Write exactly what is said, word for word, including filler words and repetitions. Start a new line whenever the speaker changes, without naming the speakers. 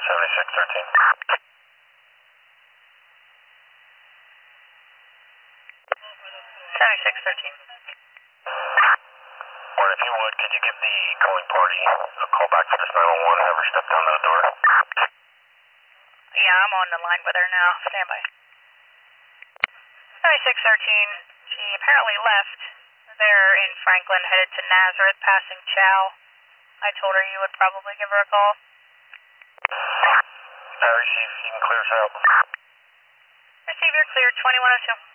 seventy-six thirteen.
seventy-six thirteen.
Or if you would, could you give the calling party a call back to this nine one one, have her step down to the door?
Yeah, I'm on the line with her now. Stand by. seventy-six thirteen. She apparently left. They're in Franklin, headed to Nazareth, passing Chow. I told her you would probably give her a call.
I receive. You can clear us out.
Receive, you're clear, twenty-one oh two.